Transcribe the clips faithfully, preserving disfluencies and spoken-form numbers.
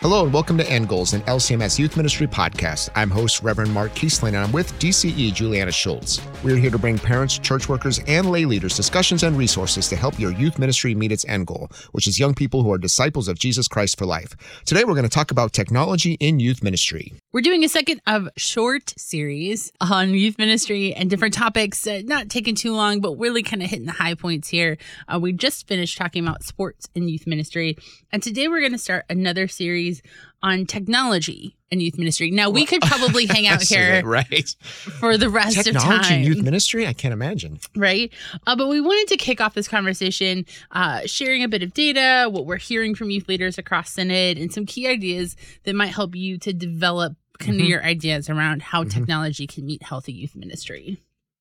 Hello and welcome to End Goals, an L C M S Youth Ministry podcast. I'm host Reverend Mark Kiesling, and I'm with D C E Juliana Schultz. We're here to bring parents, church workers, and lay leaders discussions and resources to help your youth ministry meet its end goal, which is young people who are disciples of Jesus Christ for life. Today, we're going to talk about technology in youth ministry. We're doing a second of short series on youth ministry and different topics, uh, not taking too long, but really kind of hitting the high points here. Uh, we just finished talking about sports in youth ministry, and today we're going to start another series on technology and youth ministry. Now, we could probably hang out here right. for the rest technology of time. Technology in youth ministry? I can't imagine. Right. Uh, but we wanted to kick off this conversation, uh, sharing a bit of data, what we're hearing from youth leaders across Synod, and some key ideas that might help you to develop kind of mm-hmm. your ideas around how mm-hmm. technology can meet healthy youth ministry.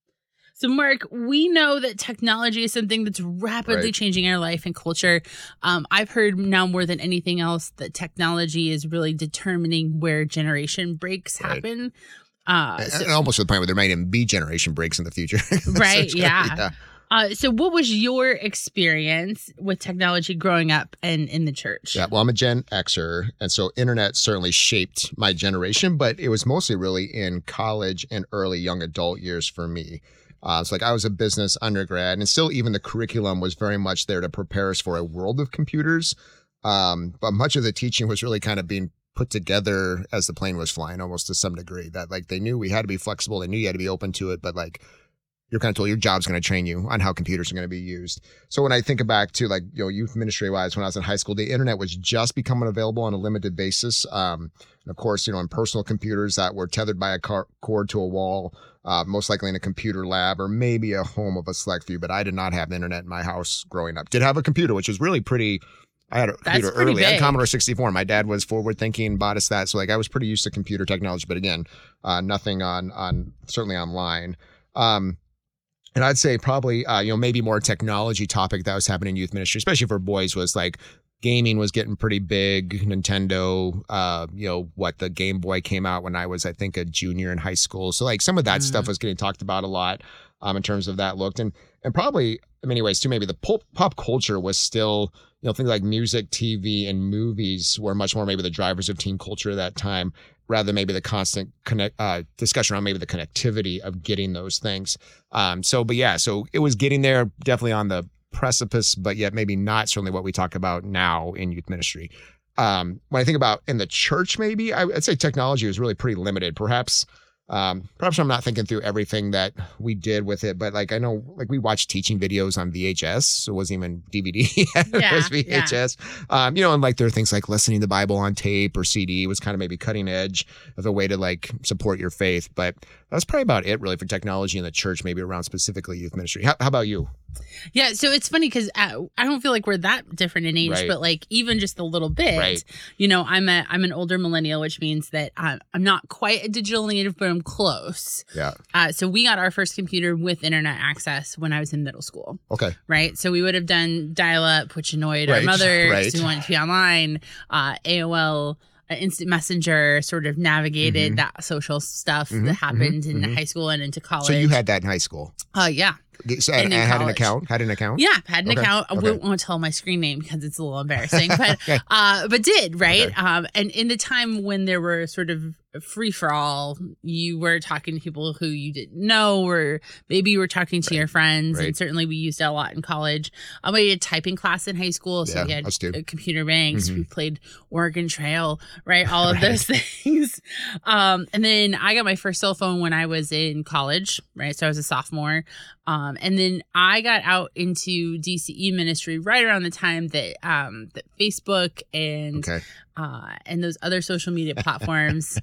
So, Mark, we know that technology is something that's rapidly right. changing our life and culture. Um, I've heard now more than anything else that technology is really determining where generation breaks right. happen. Uh, so, almost to the point where there might even be generation breaks in the future. Right, so yeah. yeah. Uh, so what was your experience with technology growing up and in the church? Yeah, well, I'm a Gen Xer, and so internet certainly shaped my generation, but it was mostly really in college and early young adult years for me. Uh, it's like I was a business undergrad, and still even the curriculum was very much there to prepare us for a world of computers. Um, but much of the teaching was really kind of being put together as the plane was flying, almost to some degree. That like they knew we had to be flexible, they knew you had to be open to it, but like you're kind of told your job's going to train you on how computers are going to be used. So when I think back to like you know youth ministry wise, when I was in high school, the internet was just becoming available on a limited basis. Um, and of course, you know, in personal computers that were tethered by a car- cord to a wall. Uh, most likely in a computer lab or maybe a home of a select few, but I did not have the internet in my house growing up. Did have a computer, which was really pretty, I had a That's computer early. Big. I had Commodore sixty-four. My dad was forward thinking, bought us that. So like I was pretty used to computer technology, but again, uh, nothing on, on certainly online. Um, and I'd say probably, uh, you know, maybe more technology topic that was happening in youth ministry, especially for boys, was like gaming was getting pretty big. Nintendo, uh, you know, what the Game Boy came out when I was, I think, a junior in high school. So like some of that mm. stuff was getting talked about a lot um, in terms of that looked. And and probably in many ways too, maybe the pop, pop culture was still, you know, things like music, T V, and movies were much more maybe the drivers of teen culture at that time, rather than maybe the constant connect uh, discussion around maybe the connectivity of getting those things. Um, so, but yeah, so it was getting there definitely on the precipice, but yet maybe not certainly what we talk about now in youth ministry. Um, when I think about in the church, maybe I, I'd say technology was really pretty limited. Perhaps, um, perhaps I'm not thinking through everything that we did with it, but like I know, like we watched teaching videos on V H S, so it wasn't even D V D yet. Yeah, it was V H S. Yeah. Um, you know, and like there are things like listening to the Bible on tape or C D was kind of maybe cutting edge of a way to like support your faith. But that's probably about it really for technology in the church, maybe around specifically youth ministry. How, how about you? Yeah, so it's funny because I, I don't feel like we're that different in age, right. but like even just a little bit, right. you know, I'm a I'm an older millennial, which means that I'm, I'm not quite a digital native, but I'm close. Yeah. Uh, so we got our first computer with internet access when I was in middle school. Okay. Right. So we would have done dial-up, which annoyed right. our mothers right. who wanted to be online, uh, A O L. Uh, Instant Messenger sort of navigated mm-hmm. that social stuff mm-hmm. that happened mm-hmm. in mm-hmm. high school and into college. So you had that in high school? Oh, uh, yeah. So and, and had college. an account? Had an account? Yeah, had an okay. account. I okay. won't tell my screen name because it's a little embarrassing, but okay. uh, but did, right? Okay. Um, and in the time when there were sort of free for all, you were talking to people who you didn't know, or maybe you were talking to right. your friends. Right. And certainly we used it a lot in college. Um, we had typing class in high school, so yeah, we had us too. computer banks. Mm-hmm. We played Oregon Trail, right? All of right. those things. Um, and then I got my first cell phone when I was in college, right? So I was a sophomore. Um, and then I got out into D C E ministry right around the time that um, that Facebook and okay. uh, and those other social media platforms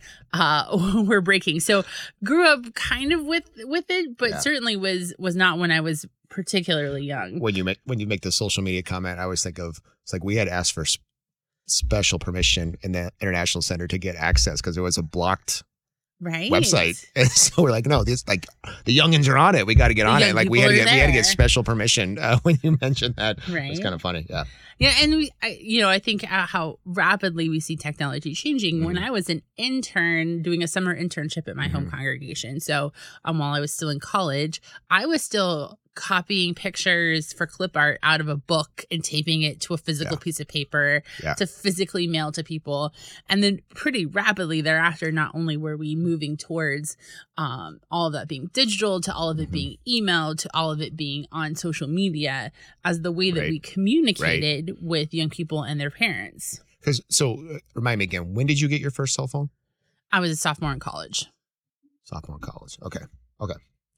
uh, were breaking. So grew up kind of with with it, but yeah. certainly was was not when I was particularly young. When you make when you make the social media comment, I always think of it's like we had asked for sp- special permission in the International Center to get access because it was a blocked right. website. And so we're like, no, this like the youngins are on it. We got to get The on young it. Like we people had to are get we had to get there. special permission uh, when you mentioned that. Right. It's kind of funny. Yeah. Yeah, and we, I, you know, I think uh, how rapidly we see technology changing. Mm-hmm. When I was an intern doing a summer internship at my Mm-hmm. home congregation, so um, while I was still in college, I was still copying pictures for clip art out of a book and taping it to a physical Yeah. piece of paper Yeah. to physically mail to people. And then pretty rapidly thereafter, not only were we moving towards um, all of that being digital, to all of it Mhm. being emailed, to all of it being on social media as the way that Right. we communicated with young people and their parents. Because so uh, remind me again, when did you get your first cell phone? I was a sophomore in college. Sophomore in college. Okay. Okay.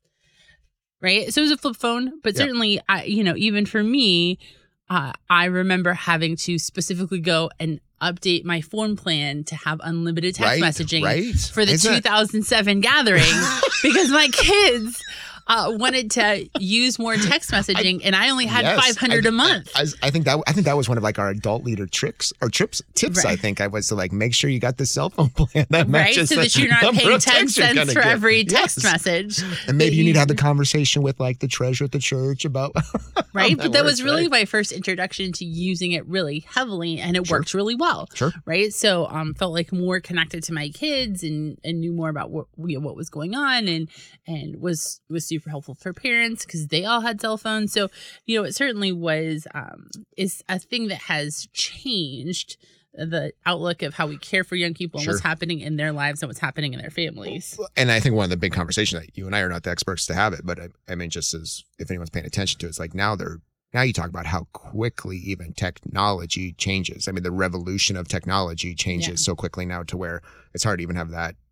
Right. So it was a flip phone, but Yeah. certainly, I, you know, even for me, uh, I remember having to specifically go and update my phone plan to have unlimited text Right, messaging right. for the Isn't two it- thousand seven gathering because my kids uh, wanted to use more text messaging, and I only had Yes, five hundred I- a month. I, I think that I think that was one of like our adult leader tricks or trips tips. Right. I think I was to like make sure you got the cell phone plan that Right, matches so the that you're not number paying of ten texts you're cents gonna for get. every text Yes. message. And maybe that you need to have the you- conversation with like the treasurer at the church about right. how But that was works, really right? my first introduction to using it really heavily, and it Sure. worked really well. Sure. Right. So um felt like more connected to my kids and and knew more about what you know, what was going on, and and was was super helpful for parents because they all had cell phones. So, you know, it certainly was um is a thing that has changed the outlook of how we care for young people and what's Sure. happening in their lives and what's happening in their families. And I think one of the big conversations that you and I are not the experts to have it, but I, I mean, just as if anyone's paying attention to it, it's like now they're now you talk about how quickly even technology changes. I mean, the revolution of technology changes Yeah. so quickly now to where it's hard to even have that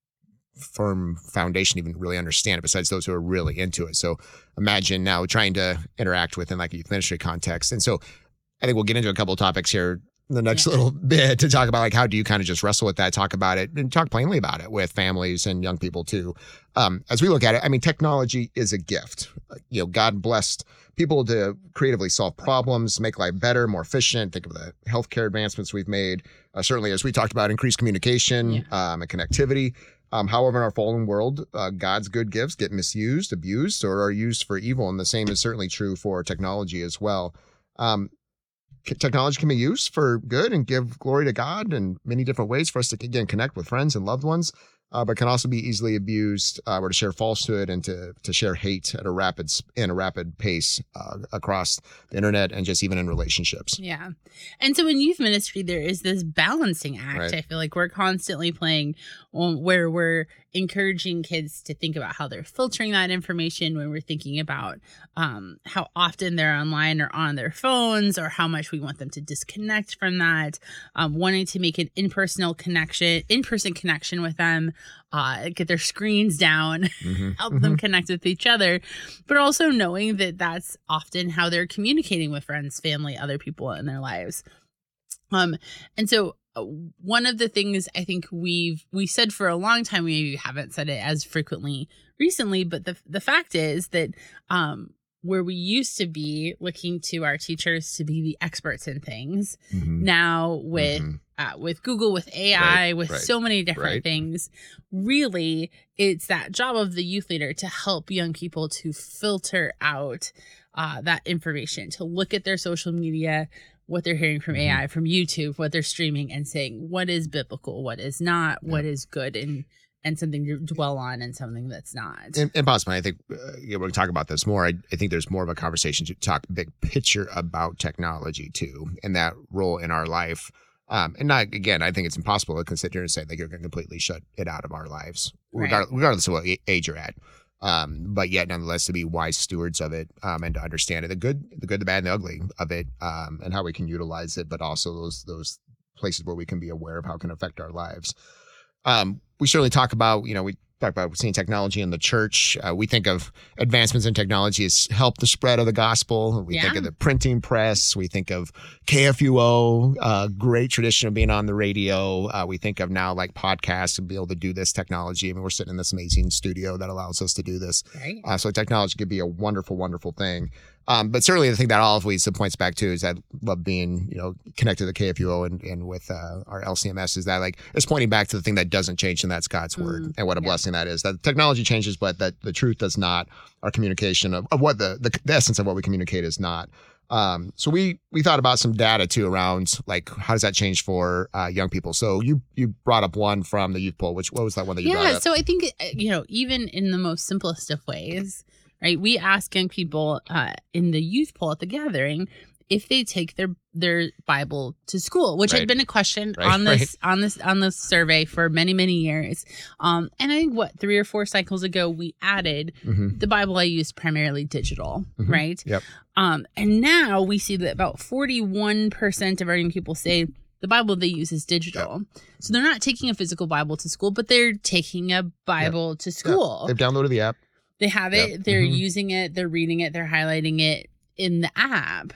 firm foundation to even really understand it besides those who are really into it. So imagine now trying to interact within like a youth ministry context. And so I think we'll get into a couple of topics here in the next Yeah. little bit to talk about like how do you kind of just wrestle with that, talk about it, and talk plainly about it with families and young people too. Um, as we look at it, I mean, technology is a gift. Uh, You know, God blessed people to creatively solve problems, make life better, more efficient. Think of the healthcare advancements we've made. Uh, certainly, as we talked about, increased communication um, and connectivity. Um, however, in our fallen world, uh, God's good gifts get misused, abused, or are used for evil. And the same is certainly true for technology as well. Um, c- technology can be used for good and give glory to God in many different ways for us to, again, connect with friends and loved ones, uh, but can also be easily abused uh, or to share falsehood and to to share hate at a rapid s- in a rapid pace uh, across the internet and just even in relationships. Yeah. And so in youth ministry, there is this balancing act. Right. I feel like we're constantly playing um, where we're encouraging kids to think about how they're filtering that information when we're thinking about um, how often they're online or on their phones or how much we want them to disconnect from that, um, wanting to make an in-personal connection, in-person connection with them, uh, get their screens down, Mhm. help them connect with each other, but also knowing that that's often how they're communicating with friends, family, other people in their lives. Um, and so uh, one of the things I think we've we said for a long time, we maybe haven't said it as frequently recently, but the the fact is that um, where we used to be looking to our teachers to be the experts in things, Mhm. now with Mhm. uh, with Google, with A I, Right, with right, so many different right. things, really, it's that job of the youth leader to help young people to filter out uh, that information, to look at their social media, what they're hearing from Mhm. A I, from YouTube, what they're streaming, and saying what is biblical, what is not, Yeah. what is good, and and something to dwell on, and something that's not. And, and possibly, I think uh, yeah, we'll talk about this more. I, I think there's more of a conversation to talk big picture about technology too, and that role in our life. Um, and not again, I think it's impossible to consider and say that you're going to completely shut it out of our lives, Right. regardless, regardless of what a- age you're at. Um, but yet, nonetheless, to be wise stewards of it um, and to understand it, the good, the good, the bad, and the ugly of it, um, and how we can utilize it, but also those those places where we can be aware of how it can affect our lives. Um, we certainly talk about, you know, we talk about seeing technology in the church. Uh, we think of advancements in technology as help the spread of the gospel. We think Yeah. of the printing press. We think of K F U O, uh, great tradition of being on the radio. Uh, we think of now like podcasts and be able to do this technology. I mean, we're sitting in this amazing studio that allows us to do this. Right. Uh, so technology could be a wonderful, wonderful thing. Um, but certainly the thing that always points back to is that love being, you know, connected to K F U O and, and with uh, our L C M S is that like it's pointing back to the thing that doesn't change, and that's God's word. Mm, And what a yeah. blessing that is. That technology changes, but that the truth does not. Our communication of, of what the, the the essence of what we communicate is not. Um, so we we thought about some data too around like how does that change for uh, young people. So you you brought up one from the youth poll. Which what was that one that you brought Yeah. up? So I think, uh, you know, even in the most simplest of ways, right? We ask young people uh, in the youth poll at the gathering if they take their their Bible to school, which Right. had been a question Right, on this on this on this survey for many many years. Um, and I think what three or four cycles ago we added Mhm. the Bible I use primarily digital, Mhm. right? Yep. Um, and now we see that about forty-one percent of our young people say the Bible they use is digital. So they're not taking a physical Bible to school, but they're taking a Bible to school. They've downloaded the app. They have it, Yep. they're Mhm. using it, they're reading it, they're highlighting it in the app.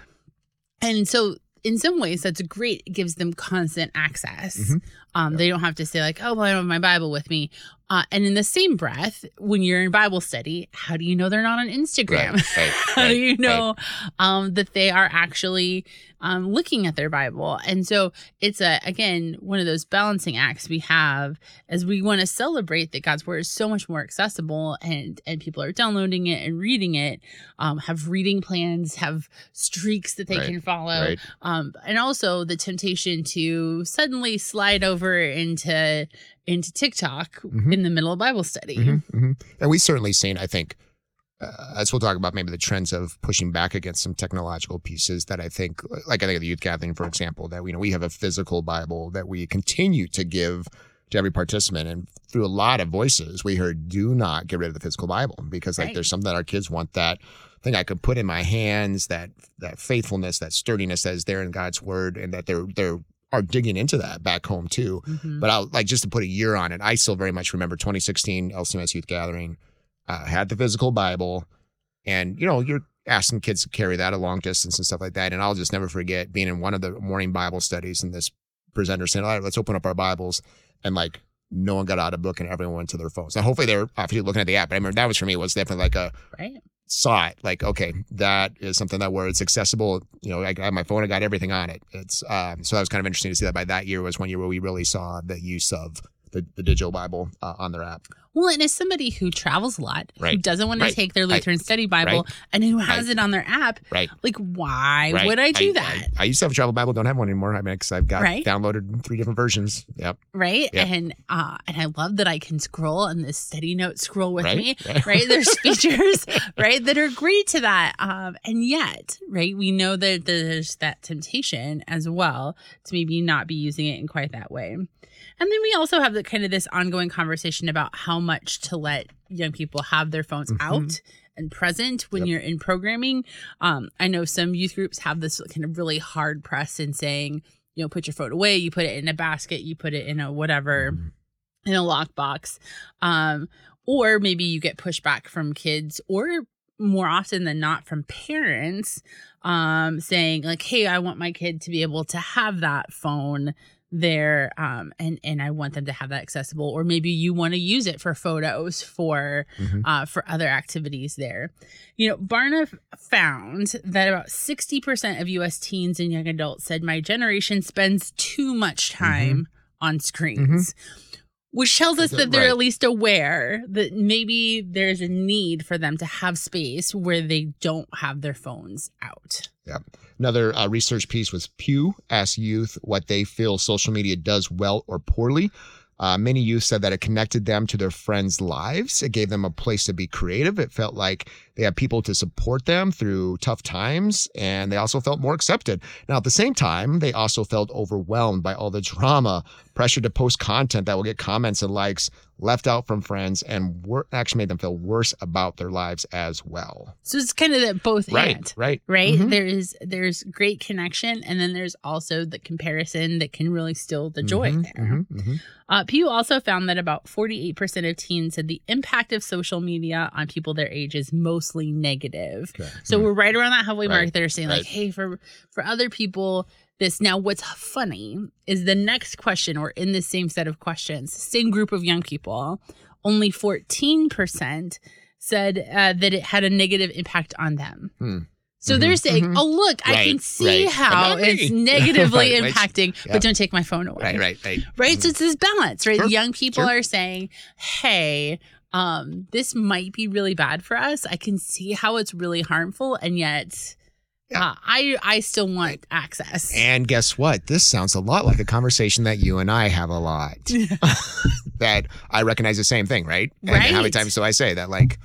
And so in some ways that's great. It gives them constant access. Mhm. Um, Yep. They don't have to say like, oh, well, I don't have my Bible with me. Uh, and in the same breath, when you're in Bible study, how do you know they're not on Instagram? Right, right, How right, do you right. know um, that they are actually um, looking at their Bible? And so it's, a again, one of those balancing acts we have as we want to celebrate that God's Word is so much more accessible and, and people are downloading it and reading it, um, have reading plans, have streaks that they Right, can follow. right. Um, and also the temptation to suddenly slide over into into TikTok Mhm. in the middle of Bible study. Mhm, mhm. And we've certainly seen, I think, uh, as we'll talk about maybe the trends of pushing back against some technological pieces that I think, like I think of the youth gathering, for example, that we, you know, we have a physical Bible that we continue to give to every participant. And through a lot of voices, we heard, do not get rid of the physical Bible because like Right. there's something that our kids want, that thing I could put in my hands, that that faithfulness, that sturdiness that is there in God's Word, and that they're they're are digging into that back home too. Mhm. But I'll like just to put a year on it, I still very much remember twenty sixteen L C M S Youth Gathering, uh, had the physical Bible, and you know, you're asking kids to carry that a long distance and stuff like that. And I'll just never forget being in one of the morning Bible studies and this presenter saying, all right, let's open up our Bibles. And like no one got out a book and everyone went to their phones. Now hopefully they're obviously looking at the app, but I remember that was for me, it was definitely like a Right. saw it like, okay, that is something that where it's accessible. You know, I got my phone, I got everything on it. It's um, so that was kind of interesting to see that by that year was one year where we really saw the use of the, the digital Bible uh, on their app. Well, and as somebody who travels a lot, who Right. doesn't want Right. to take their Right. Lutheran Study Bible, Right. and who has Right. it on their app, Right. like, why Right. would I do I, that? I, I used to have a travel Bible, don't have one anymore. I mean, because I've got Right. downloaded three different versions. Yep. Right. Yep. And uh, and I love that I can scroll and the study note scroll with Right. me. Right. Right. There's features, right, that are great to that. Um, and yet, right, we know that there's that temptation as well to maybe not be using it in quite that way. And then we also have the kind of this ongoing conversation about how much to let young people have their phones Mhm. out and present when Yep. you're in programming. Um, I know some youth groups have this kind of really hard press in saying, you know, put your phone away, you put it in a basket, you put it in a whatever, Mhm. in a lockbox. Um, or maybe you get pushback from kids, or more often than not from parents, um, saying like, hey, I want my kid to be able to have that phone there, um, and and I want them to have that accessible. Or maybe you want to use it for photos, for Mhm. uh, for other activities there. You know, Barna found that about sixty percent of U S teens and young adults said my generation spends too much time on screens. Which tells us that they're Right. at least aware that maybe there's a need for them to have space where they don't have their phones out. Yep. Another uh, research piece was Pew asked youth what they feel social media does well or poorly. Uh, many youth said that it connected them to their friends' lives. It gave them a place to be creative. It felt like they had people to support them through tough times, and they also felt more accepted. Now, at the same time, they also felt overwhelmed by all the drama, pressure to post content that will get comments and likes, left out from friends, and wor- actually made them feel worse about their lives as well. So it's kind of that both Right, and. right. Right? Mhm. There's there's great connection, and then there's also the comparison that can really steal the joy Mhm, there. mhm, mhm. Uh, Pew also found that about forty-eight percent of teens said the impact of social media on people their age is mostly negative. Okay. So Mhm. we're right around that halfway mark. Right, They're saying like, right. hey, for for other people, this. Now, what's funny is the next question, or in the same set of questions, same group of young people, only fourteen percent said uh, that it had a negative impact on them. Hmm. So they're Mhm, saying, mhm. oh, look, I Right, can see right. how But not it's me. negatively Right, right. impacting, Yeah. but don't take my phone away. Right, right, right. Right? So it's this balance, right? Sure, Young people sure. are saying, hey, um, this might be really bad for us. I can see how it's really harmful, and yet Yeah. uh, I I still want access. And guess what? This sounds a lot like a conversation that you and I have a lot. That I recognize the same thing, right? And how many Right. times do I say that? Like,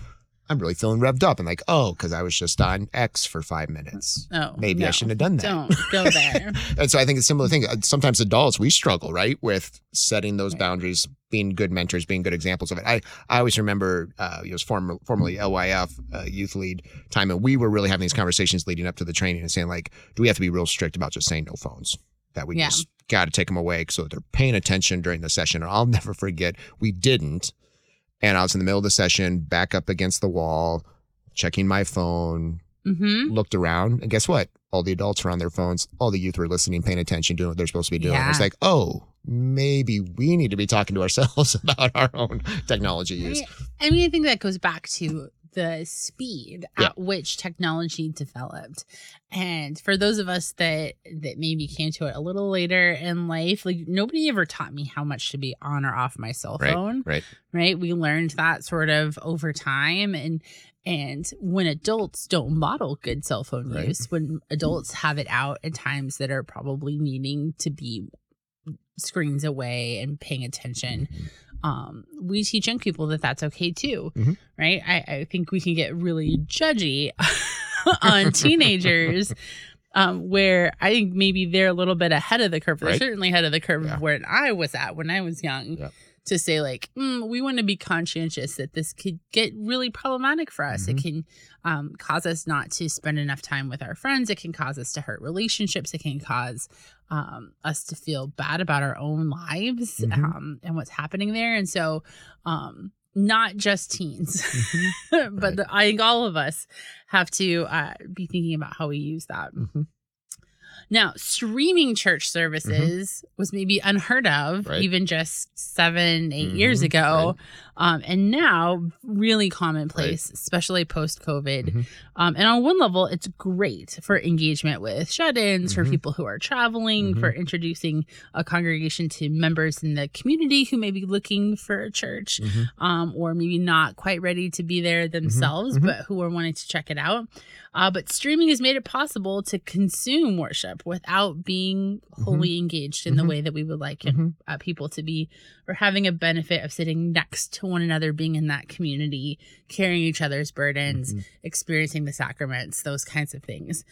I'm really feeling revved up. And like, oh, because I was just on X for five minutes. Oh, Maybe no, I shouldn't have done that. Don't go there. And so I think it's a similar thing. Sometimes adults, we struggle, right, with setting those Right. boundaries, being good mentors, being good examples of it. I, I always remember, uh, it was former, formerly L Y F uh, youth lead time, and we were really having these conversations leading up to the training and saying, like, do we have to be real strict about just saying no phones? That we Yeah. just got to take them away so that they're paying attention during the session. And I'll never forget, we didn't. And I was in the middle of the session, back up against the wall, checking my phone, Mm-hmm. looked around, and guess what? All the adults were on their phones. All the youth were listening, paying attention, doing what they're supposed to be doing. Yeah. It's like, oh, maybe we need to be talking to ourselves about our own technology use. I mean, I think that goes back to the speed Yeah. at which technology developed. And for those of us that that maybe came to it a little later in life, like nobody ever taught me how much to be on or off my cell Right, phone. right. Right. We learned that sort of over time. And and when adults don't model good cell phone Right. use, when adults have it out at times that are probably needing to be screens away and paying attention, um, we teach young people that that's okay too, Mhm. right? I, I think we can get really judgy on teenagers, um, where I think maybe they're a little bit ahead of the curve. They're Right. certainly ahead of the curve Yeah. of where I was at when I was young. Yeah. To say like, mm, we want to be conscientious that this could get really problematic for us. Mhm. It can um, cause us not to spend enough time with our friends. It can cause us to hurt relationships. It can cause um, us to feel bad about our own lives Mhm. um, and what's happening there. And so, um, not just teens, but Right. the, I think all of us have to uh, be thinking about how we use that. Mhm. Now, streaming church services was maybe unheard of Right. even just seven, eight Mhm, years ago. right. Um, and now really commonplace, especially post COVID. Mhm. Um, and on one level, it's great for engagement with shut-ins, for Mhm. people who are traveling, Mhm. for introducing a congregation to members in the community who may be looking for a church, Mhm. um, or maybe not quite ready to be there themselves, mhm. but who are wanting to check it out. Uh, but streaming has made it possible to consume worship without being wholly engaged in the Mhm. way that we would like it, Mhm. uh, people to be, or having a benefit of sitting next to one another, being in that community, carrying each other's burdens, Mhm. experiencing the sacraments, those kinds of things.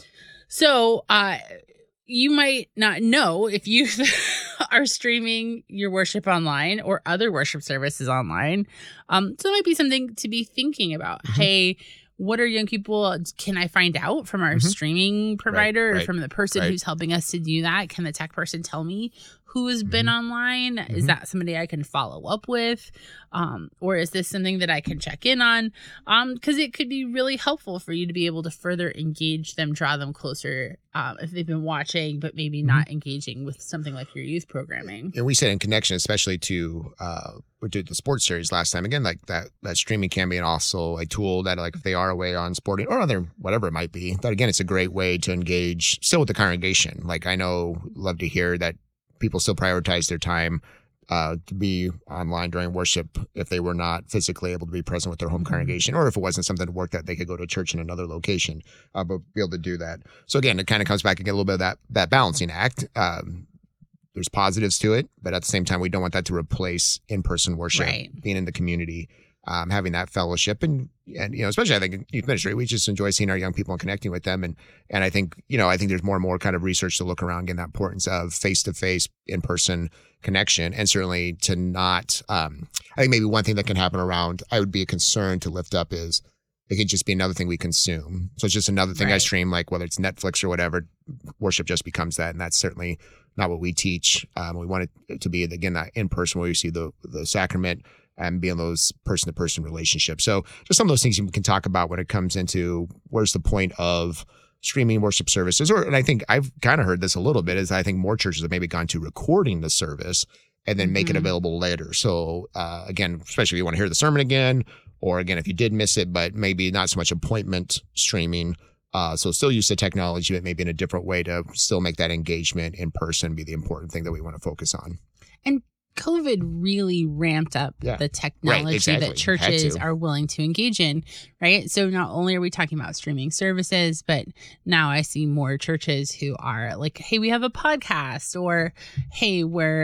So, uh, you might not know if you are streaming your worship online or other worship services online. Um, so it might be something to be thinking about. Mhm. Hey, what are young people? Can I find out from our Mhm. streaming provider or right, from the person right. who's helping us to do that? Can the tech person tell me who has been Mhm. online? Is Mhm. that somebody I can follow up with? Um, or is this something that I can check in on? Um, because it could be really helpful for you to be able to further engage them, draw them closer um, if they've been watching, but maybe Mhm. not engaging with something like your youth programming. And we said in connection, especially to uh, we did the sports series last time. Again, like that that streaming can be also a tool that, like, if they are away on sporting or other whatever it might be, that again, it's a great way to engage still with the congregation. Like, I know, love to hear that people still prioritize their time uh, to be online during worship if they were not physically able to be present with their home Mhm. congregation, or if it wasn't something to work that they could go to church in another location, uh, but be able to do that. So again, it kind of comes back again a little bit of that that balancing act. Um, there's positives to it, but at the same time, we don't want that to replace in-person worship, Right. being in the community, um, having that fellowship, and and you know, especially I think in youth ministry, we just enjoy seeing our young people and connecting with them, and and I think you know, I think there's more and more kind of research to look around, again, that importance of face-to-face, in-person connection, and certainly to not. Um, I think maybe one thing that can happen around, I would be a concern to lift up is. It could just be another thing we consume. So it's just another thing I Right. stream, like whether it's Netflix or whatever, worship just becomes that. And that's certainly not what we teach. Um, we want it to be, again, that in person where you see the the sacrament and be in those person to person relationships. So just some of those things you can talk about when it comes into where's the point of streaming worship services. Or, and I think I've kind of heard this a little bit, is I think more churches have maybe gone to recording the service and then make it Mhm. available later. So uh, again, especially if you want to hear the sermon again, or again, if you did miss it, but maybe not so much appointment streaming. Uh, so still use the technology, but maybe in a different way to still make that engagement in person be the important thing that we want to focus on. And COVID really ramped up Yeah. the technology exactly. that churches Had to. are willing to engage in, right? So not only are we talking about streaming services, but now I see more churches who are like, hey, we have a podcast, or hey, we're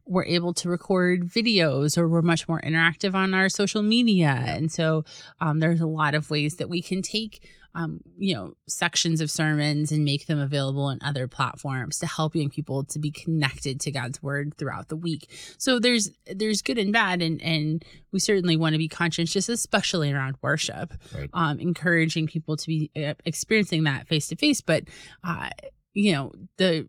we're able to record videos, or we're much more interactive on our social media. And so um, there's a lot of ways that we can take, um, you know, sections of sermons and make them available on other platforms to help young people to be connected to God's word throughout the week. So there's there's good and bad, and, and we certainly want to be conscientious, especially around worship, Right. um, encouraging people to be uh, experiencing that face to face. But, uh, you know, the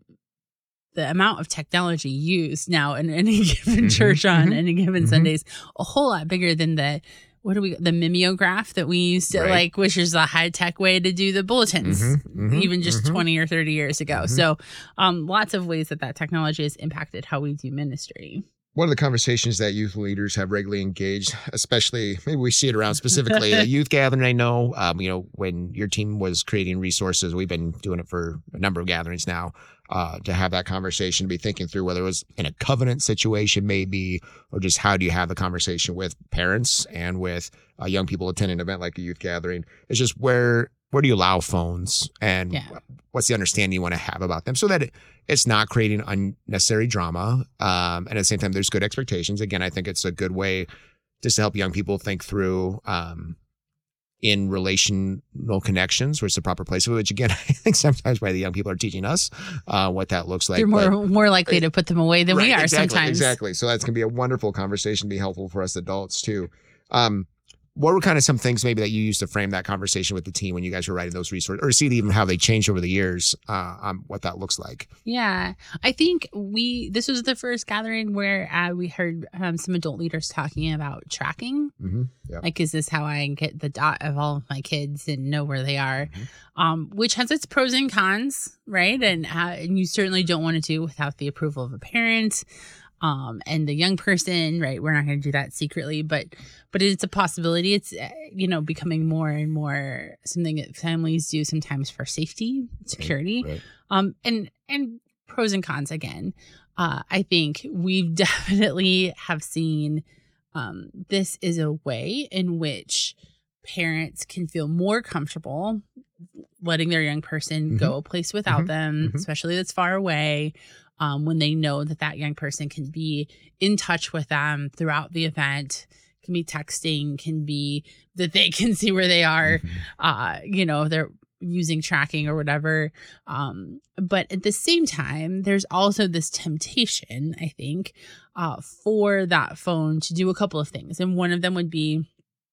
the amount of technology used now in any given Mhm, church on mhm, any given mhm. Sundays, a whole lot bigger than the, what do we, the mimeograph that we used to Right. like, which is a high tech way to do the bulletins, Mhm, mhm, even just mhm. twenty or thirty years ago. Mhm. So um, lots of ways that that technology has impacted how we do ministry. One of the conversations that youth leaders have regularly engaged, especially maybe we see it around specifically a youth gathering. I know, um, you know, when your team was creating resources, we've been doing it for a number of gatherings now, uh, to have that conversation, to be thinking through whether it was in a covenant situation, maybe, or just how do you have the conversation with parents and with uh, young people attending an event like a youth gathering. It's just where where do you allow phones, and Yeah. what's the understanding you want to have about them, so that it, it's not creating unnecessary drama. Um, and at the same time, there's good expectations. Again, I think it's a good way just to help young people think through um, in relational connections, where's the proper place of it, which again, I think sometimes why the young people are teaching us uh, what that looks like. They're more But- more likely to put them away than we Right, are exactly, sometimes. Exactly. So that's going to be a wonderful conversation, be helpful for us adults too. Um, what were kind of some things maybe that you used to frame that conversation with the team when you guys were writing those resources, or see even how they changed over the years, uh, um, what that looks like? Yeah, I think we, this was the first gathering where uh, we heard um, some adult leaders talking about tracking. Mm-hmm. Yeah. Like, is this how I get the dot of all of my kids and know where they are? Mhm. Um, which has its pros and cons, right? And, uh, and you certainly don't want to do without the approval of a parent. Um, and the young person, right? We're not going to do that secretly, but but it's a possibility. It's uh, you know, becoming more and more something that families do sometimes for safety, security, Right. um, and and pros and cons again. Uh, I think we definitely have seen um, this is a way in which parents can feel more comfortable letting their young person Mhm. go a place without Mhm. them, Mhm. especially that's far away. Um, when they know that that young person can be in touch with them throughout the event, can be texting, can be that they can see where they are, Mhm. uh, you know, they're using tracking or whatever. Um, but at the same time, there's also this temptation, I think, uh, for that phone to do a couple of things. And one of them would be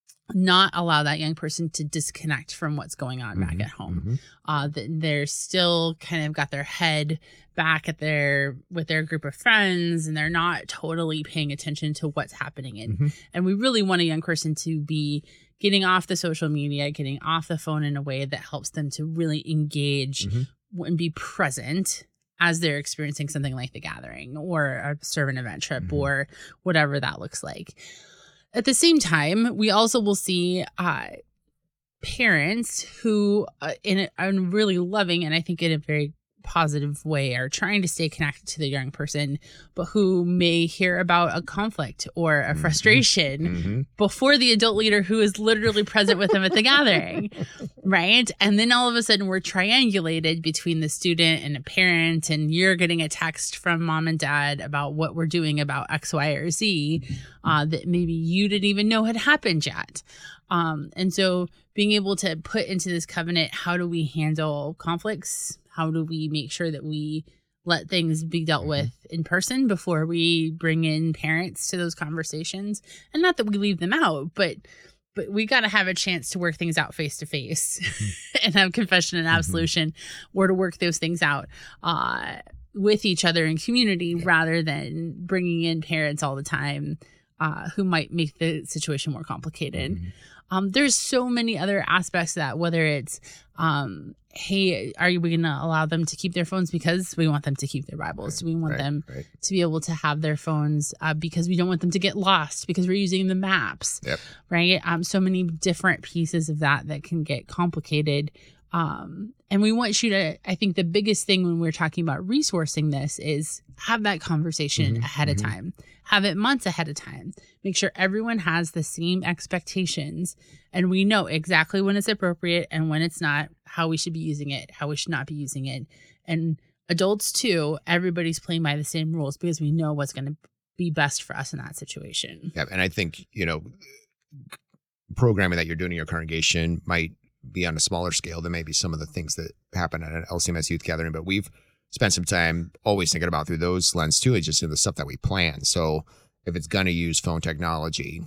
not allow that young person to disconnect from what's going on back Mhm. at home. Mhm. Uh, that they're still kind of got their head back at their with their group of friends, and they're not totally paying attention to what's happening. And Mhm. and we really want a young person to be getting off the social media, getting off the phone in a way that helps them to really engage Mhm. and be present as they're experiencing something like the gathering or a servant event trip Mhm. or whatever that looks like. At the same time, we also will see uh, parents who, uh, in a, a really loving and I think in a very positive way, are trying to stay connected to the young person, but who may hear about a conflict or a Mhm. frustration Mhm. before the adult leader who is literally present with them at the gathering, right? And then all of a sudden we're triangulated between the student and a parent, and you're getting a text from mom and dad about what we're doing about X, Y, or Z uh, that maybe you didn't even know had happened yet. Um, and so being able to put into this covenant, how do we handle conflicts? How do we make sure that we let things be dealt Mhm. with in person before we bring in parents to those conversations? And not that we leave them out, but but we got to have a chance to work things out face to face and have confession and Mhm. absolution, or to work those things out uh, with each other in community, Yeah. rather than bringing in parents all the time uh, who might make the situation more complicated. Mhm. Um, there's so many other aspects of that, whether it's, um, hey, are we going to allow them to keep their phones because we want them to keep their Bibles? Right, Do we want right, them right. to be able to have their phones uh, because we don't want them to get lost because we're using the maps, Yep. right? Um, so many different pieces of that that can get complicated. Um, and we want you to, I think the biggest thing when we're talking about resourcing this is have that conversation Mhm, ahead mhm. of time, have it months ahead of time, make sure everyone has the same expectations and we know exactly when it's appropriate and when it's not, how we should be using it, how we should not be using it. And adults too, everybody's playing by the same rules because we know what's going to be best for us in that situation. Yeah, and I think, you know, programming that you're doing in your congregation might be on a smaller scale than maybe some of the things that happen at an L C M S youth gathering, but we've spent some time always thinking about through those lens too. It's just in the stuff that we plan. So if it's going to use phone technology,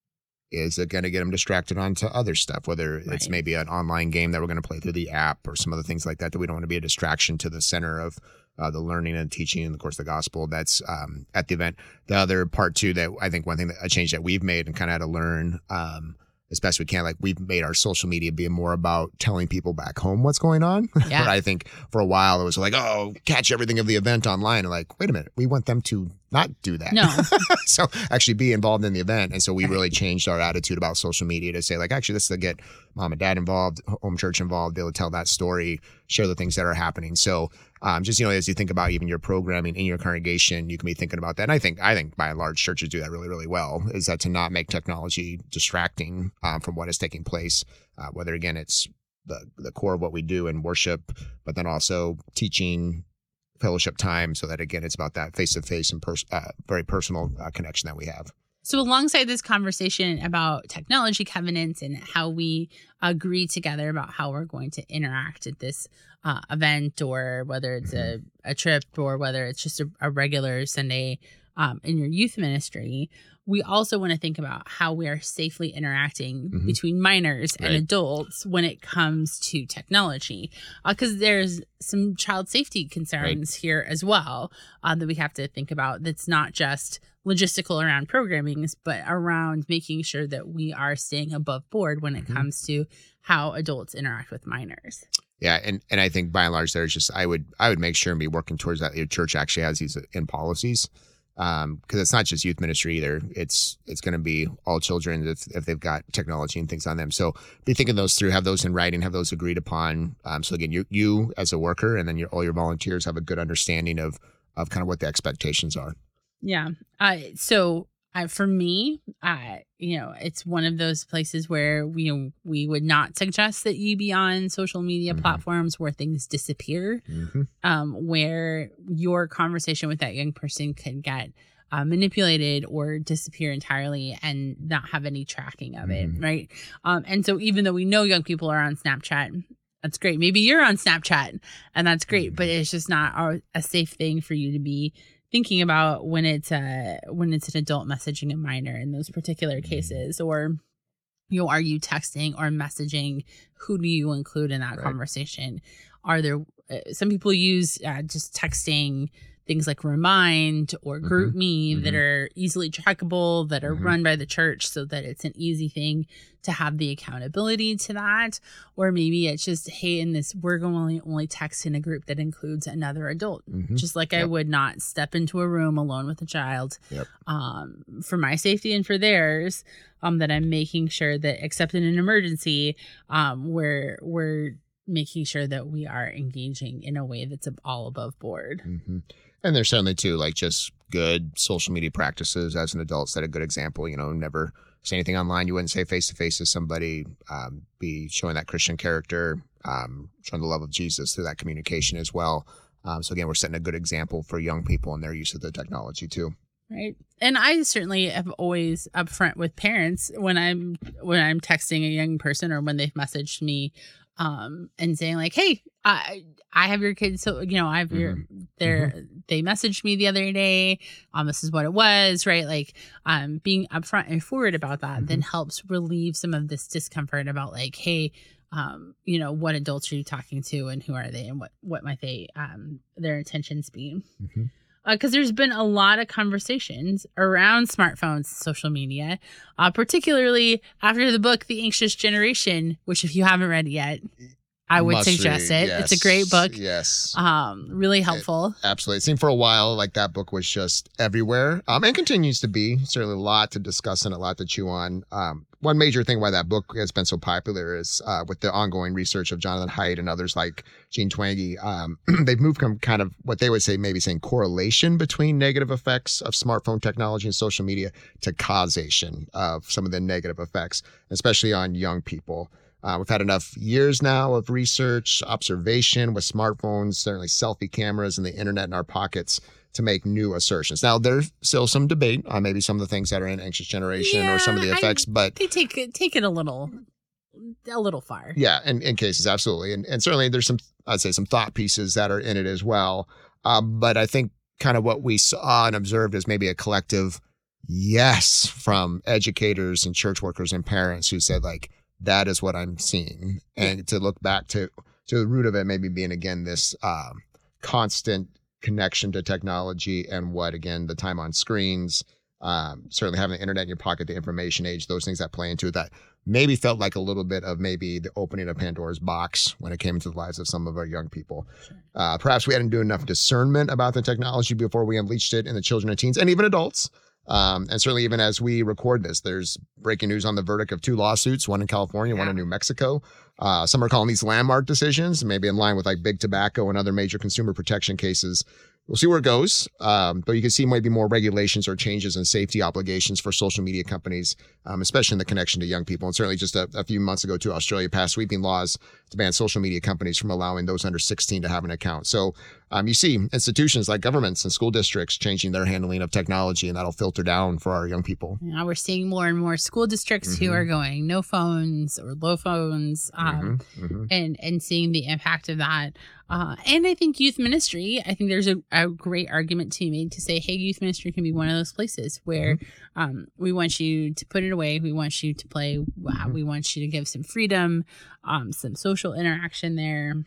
is it going to get them distracted onto other stuff, whether it's Right. maybe an online game that we're going to play through the app or some other things like that, that we don't want to be a distraction to the center of uh, the learning and teaching and, of course, the gospel that's um, at the event. The other part, too, that I think one thing that a change that we've made and kind of had to learn um, as best we can, like we've made our social media be more about telling people back home what's going on. Yeah. But I think for a while it was like, oh, catch everything of the event online. And like, wait a minute, we want them to not do that. No. So actually be involved in the event. And so we Right. really changed our attitude about social media to say like, actually, this is to get mom and dad involved, home church involved, be able to tell that story, share the things that are happening. So um, just, you know, as you think about even your programming in your congregation, you can be thinking about that. And I think, I think by and large churches do that really, really well, is that to not make technology distracting um, from what is taking place, uh, whether again, it's the, the core of what we do in worship, but then also teaching, fellowship time, so that again it's about that face-to-face and pers- uh, very personal uh, connection that we have. So alongside this conversation about technology covenants and how we agree together about how we're going to interact at this uh, event, or whether it's a, a trip or whether it's just a, a regular Sunday um, in your youth ministry, we also want to think about how we are safely interacting Mhm. between minors and Right. adults when it comes to technology, because uh, there's some child safety concerns right. here as well uh, that we have to think about. That's not just logistical around programming, but around making sure that we are staying above board when it Mm-hmm. comes to how adults interact with minors. Yeah, and, and I think by and large, there's just I would I would make sure and be working towards that. Your church actually has these in policies, um, because it's not just youth ministry either. It's it's going to be all children if if they've got technology and things on them. So be thinking those through, have those in writing, have those agreed upon. Um, so again, you you as a worker, and then your all your volunteers have a good understanding of of kind of what the expectations are. Yeah. Uh, so uh, for me, uh, you know, it's one of those places where we, you know, we would not suggest that you be on social media Mhm. platforms where things disappear, Mm-hmm. um, where your conversation with that young person could get uh, manipulated or disappear entirely and not have any tracking of it, Mhm. right? Um, and so even though we know young people are on Snapchat, that's great. Maybe you're on Snapchat and that's great, Mhm. but it's just not a, a safe thing for you to be thinking about when it's uh when it's an adult messaging a minor in those particular cases. Or, you know, are you texting or messaging? Who do you include in that Right. conversation? Are there uh, some people use uh, just texting things like Remind or Group Me that Mhm. are easily trackable, that are Mhm. run by the church, so that it's an easy thing to have the accountability to that. Or maybe it's just, hey, in this, we're going to only, only text in a group that includes another adult. Mhm. Just like I Yep. would not step into a room alone with a child, Yep. um, for my safety and for theirs, um, that I'm making sure that, except in an emergency, um, we're, we're making sure that we are engaging in a way that's all above board. Mm-hmm. And there's certainly too, like just good social media practices as an adult. Set a good example. You know, never say anything online you wouldn't say face to face to somebody. Um, be showing that Christian character, um, showing the love of Jesus through that communication as well. Um, so again, we're setting a good example for young people and their use of the technology too. Right. And I certainly have always upfront with parents when I'm when I'm texting a young person or when they've messaged me um and saying like, hey, I I have your kids, so you know, I have your they're they messaged me the other day. Um, this is what it was, right? Like um being upfront and forward about that Mhm. then helps relieve some of this discomfort about like, hey, um, you know, what adults are you talking to and who are they and what what might they um their intentions be? Mhm. Because uh, there's been a lot of conversations around smartphones, social media, uh, particularly after the book, The Anxious Generation, which if you haven't read it yet, I would Must suggest read, it. It's a great book. Yes. Um, really helpful. Absolutely. It seemed for a while like that book was just everywhere, um, and continues to be. Certainly a lot to discuss and a lot to chew on. Um, one major thing why that book has been so popular is uh, with the ongoing research of Jonathan Haidt and others like Jean Twenge. Um, they've moved from kind of what they would say, maybe saying correlation between negative effects of smartphone technology and social media to causation of some of the negative effects, especially on young people. Uh, we've had enough years now of research, observation with smartphones, certainly selfie cameras and the internet in our pockets to make new assertions. Now, there's still some debate on maybe some of the things that are in Anxious Generation yeah, or some of the effects, I, but they take it, take it a little, a little far. Yeah, in, in cases, absolutely. And, and certainly there's some, I'd say, some thought pieces that are in it as well. Um, but I think kind of what we saw and observed is maybe a collective yes from educators and church workers and parents who said, like, that is what I'm seeing. And to look back to, to the root of it, maybe being, again, this um, constant connection to technology and what, again, the time on screens, um, certainly having the internet in your pocket, the information age, those things that play into it, that maybe felt like a little bit of maybe the opening of Pandora's box when it came into the lives of some of our young people. Uh, perhaps we hadn't done enough discernment about the technology before we unleashed it in the children and teens and even adults. Um, and certainly even as we record this, there's breaking news on the verdict of two lawsuits, one in California, yeah. one in New Mexico. Uh, some are calling these landmark decisions, maybe in line with like big tobacco and other major consumer protection cases. We'll see where it goes. Um, but you can see maybe more regulations or changes in safety obligations for social media companies, um, especially in the connection to young people. And certainly just a, a few months ago, too, Australia passed sweeping laws to ban social media companies from allowing those under sixteen to have an account. So um, you see institutions like governments and school districts changing their handling of technology, and that'll filter down for our young people. Now we're seeing more and more school districts mm-hmm. who are going no phones or low phones, um, mm-hmm. Mm-hmm. and and seeing the impact of that. Uh, and I think youth ministry, I think there's a, a great argument to be made to say, hey, youth ministry can be one of those places where mm-hmm. um, we want you to put it away. We want you to play. Mm-hmm. We want you to give some freedom, um, some social interaction there.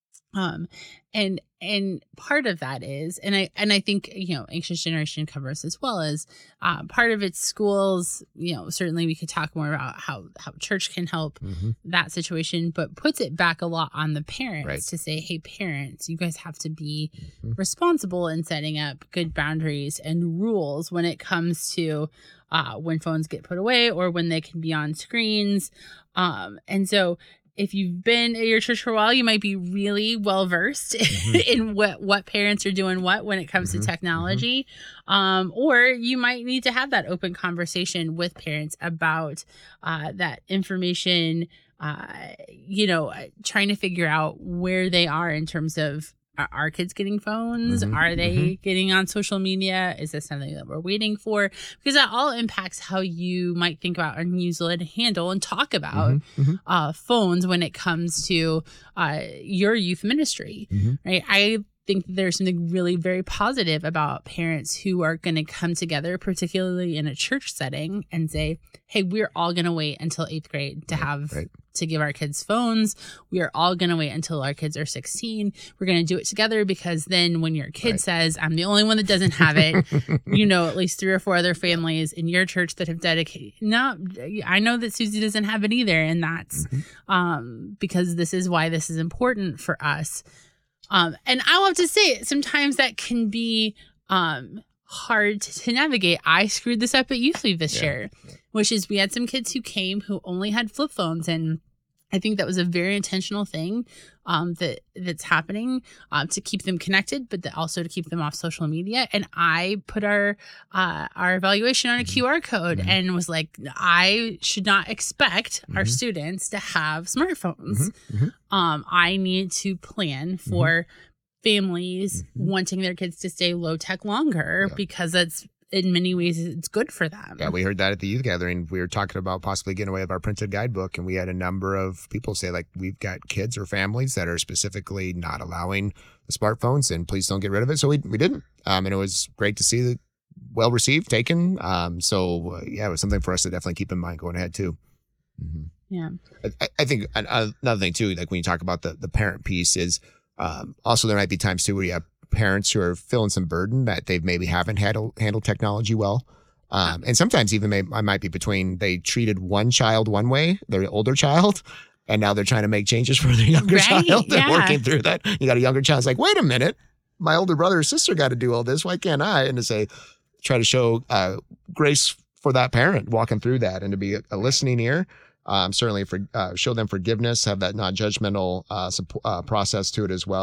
Um, and, and part of that is, and I, and I think, you know, Anxious Generation covers as well as, uh, part of its schools, you know, certainly we could talk more about how, how church can help mm-hmm. that situation, but puts it back a lot on the parents right. to say, hey, parents, you guys have to be mm-hmm. responsible in setting up good boundaries and rules when it comes to, uh, when phones get put away or when they can be on screens. Um, and so, if you've been at your church for a while, you might be really well versed mm-hmm. in what, what parents are doing what when it comes mm-hmm. to technology. Mm-hmm. Um, or you might need to have that open conversation with parents about uh, that information, uh, you know, trying to figure out where they are in terms of, are our kids getting phones? Mm-hmm, are they mm-hmm. getting on social media? Is this something that we're waiting for? Because that all impacts how you might think about and use it, handle, and talk about mm-hmm, mm-hmm. Uh, phones when it comes to uh, your youth ministry, mm-hmm. right? I think there's something really very positive about parents who are going to come together, particularly in a church setting, and say, hey, we're all going to wait until eighth grade to have right. to give our kids phones. We are all going to wait until our kids are sixteen. We're going to do it together, because then when your kid right. says, I'm the only one that doesn't have it, you know, at least three or four other families in your church that have dedicated. No, I know that Susie doesn't have it either. And that's mm-hmm. um, because this is why this is important for us. Um, and I'll have to say, sometimes that can be um, hard to navigate. I screwed this up at Youth League this yeah. year, which is we had some kids who came who only had flip phones. And I think that was a very intentional thing um, that that's happening um, to keep them connected, but that also to keep them off social media. And I put our uh, our evaluation on a mm-hmm. Q R code mm-hmm. and was like, I should not expect mm-hmm. our students to have smartphones. Mm-hmm. Mm-hmm. Um, I need to plan for mm-hmm. families mm-hmm. wanting their kids to stay low tech longer yeah. because that's, in many ways, it's good for them. Yeah, we heard that at the youth gathering. We were talking about possibly getting away with our printed guidebook, and we had a number of people say, like, we've got kids or families that are specifically not allowing the smartphones, and please don't get rid of it. So we we didn't, um, and it was great to see the well received, taken. Um, so uh, yeah, it was something for us to definitely keep in mind going ahead too. Mm-hmm. Yeah, I, I think another thing too, like when you talk about the the parent piece, is um, also there might be times too where you have parents who are feeling some burden that they maybe haven't handled handled technology well. Um, and sometimes even may, I might be between, they treated one child one way, their older child, and now they're trying to make changes for their younger right, child and yeah. working through that. You got a younger child, it's like, wait a minute, my older brother or sister got to do all this. Why can't I? And to say, try to show uh, grace for that parent walking through that, and to be a, a listening ear. Um, certainly for uh, show them forgiveness, have that non-judgmental uh, supp- uh, process to it as well,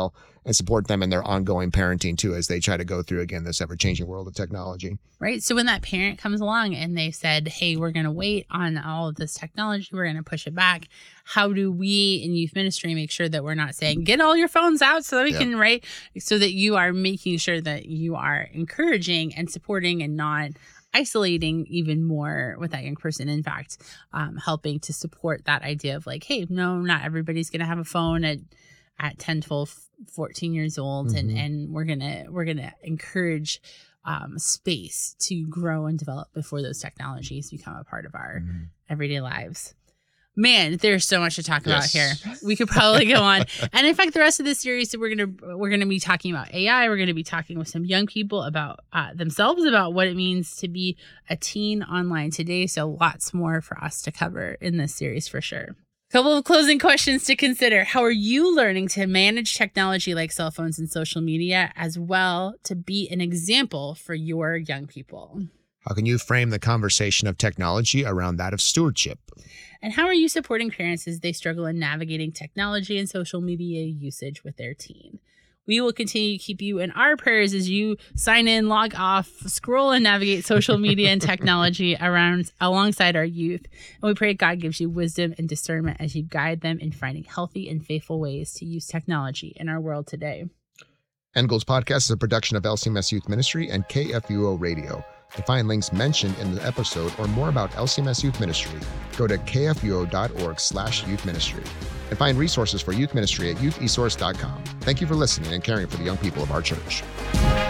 and support them in their ongoing parenting too, as they try to go through, again, this ever-changing world of technology. Right. So when that parent comes along and they said, hey, we're going to wait on all of this technology, we're going to push it back. How do we in youth ministry make sure that we're not saying, get all your phones out so that we yep. can, right? So that you are making sure that you are encouraging and supporting and not isolating even more with that young person. In fact, um, helping to support that idea of like, hey, no, not everybody's going to have a phone at, at ten, twelve, fourteen years old. Mm-hmm. And, and we're going to, we're going to encourage um, space to grow and develop before those technologies become a part of our mm-hmm. everyday lives. Man, there's so much to talk yes. about here. We could probably go on. And in fact, the rest of this series, we're gonna we're gonna be talking about A I. We're gonna be talking with some young people about uh, themselves, about what it means to be a teen online today. So lots more for us to cover in this series for sure. Couple of closing questions to consider. How are you learning to manage technology like cell phones and social media, as well to be an example for your young people? How can you frame the conversation of technology around that of stewardship? And how are you supporting parents as they struggle in navigating technology and social media usage with their teen? We will continue to keep you in our prayers as you sign in, log off, scroll and navigate social media and technology around alongside our youth. And we pray God gives you wisdom and discernment as you guide them in finding healthy and faithful ways to use technology in our world today. End Goals Podcast is a production of L C M S Youth Ministry and K F U O Radio. To find links mentioned in the episode or more about L C M S Youth Ministry, go to kfuo.org slash youth ministry and find resources for youth ministry at youth e source dot com. Thank you for listening and caring for the young people of our church.